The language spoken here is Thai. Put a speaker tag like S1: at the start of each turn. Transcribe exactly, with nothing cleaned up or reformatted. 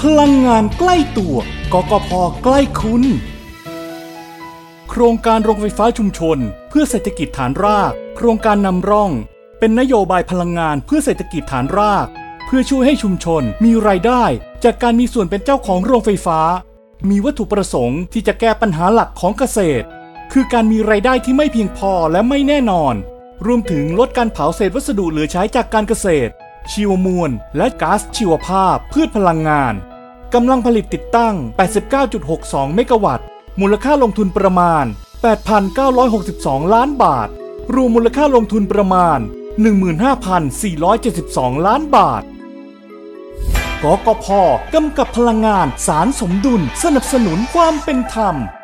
S1: พลังงานใกล้ตัวกกพ.ใกล้คุณโครงการโรงไฟฟ้าชุมชนเพื่อเศรษฐกิจฐานรากโครงการนำร่องเป็นนโยบายพลังงานเพื่อเศรษฐกิจฐานรากเพื่อช่วยให้ชุมชนมีรายได้จากการมีส่วนเป็นเจ้าของโรงไฟฟ้ามีวัตถุประสงค์ที่จะแก้ปัญหาหลักของเกษตรคือการมีรายได้ที่ไม่เพียงพอและไม่แน่นอนรวมถึงลดการเผาเศษวัสดุเหลือใช้จากการเกษตรชีวมวลและก๊าซชีวภาพพืชพลังงานกำลังผลิตติดตั้ง แปดสิบเก้าจุดหกสอง เมกะวัตต์มูลค่าลงทุนประมาณ แปดพันเก้าร้อยหกสิบสอง ล้านบาทรวมมูลค่าลงทุนประมาณ หนึ่งหมื่นห้าพันสี่ร้อยเจ็ดสิบสอง ล้านบาทกกพ.กำกับพลังงานสารสมดุลสนับสนุนความเป็นธรรม